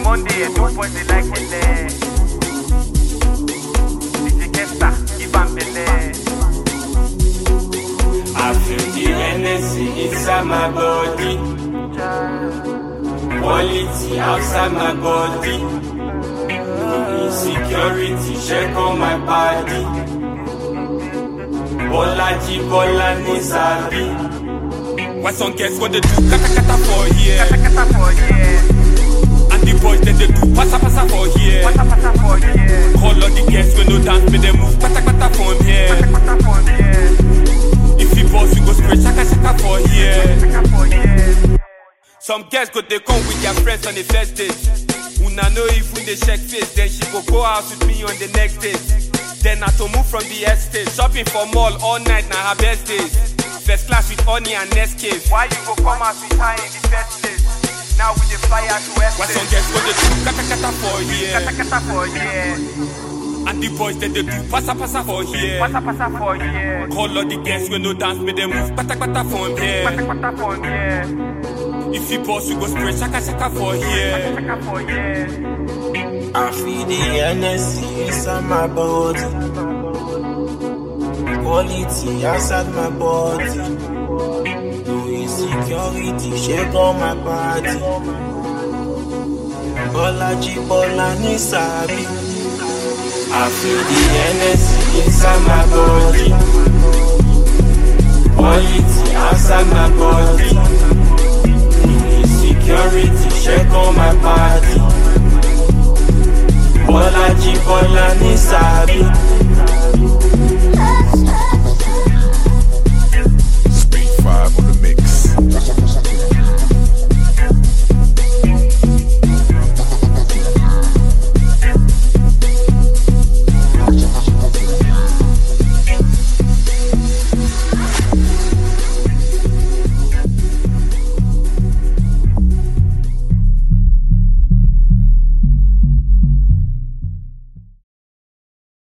Monday, and two boys they like it there. DJ Kesta, give am belle. I feel the energy inside my body, quality outside my body, insecurity check on my body. Bolaji Bola Nisabi. Why some girls what they do kata kata for here, Kata kata for here, and the boys then they do pasa pasa for here. pata pata for here, Call all the girls when no dance, make them move pata pata from here. pata for here, If you boss, we go spray shaka shaka for here. shaka for here. Some girls go they come with their friends on the first date. Una know if when they check face, then she go out with me on the next date. Then I to move from the estate, shopping for mall all night, now her best days. First class with honey and Nescafe. Why you go come out with her in the first place? Now we dey fly out to West. Why some girls go they do kata kata for here, Kata kata for here, and the boys then they do pasa pasa for here. pata pata for here, Call all the girls when no dance, make them move pata pata from pata here. pata for here, If you boss, we go spray shaka shaka for here. shaka for here. I feel the energy inside my body, quality outside my body, no insecurity shake on my body. Bolaji Bola Nisabi. I feel the energy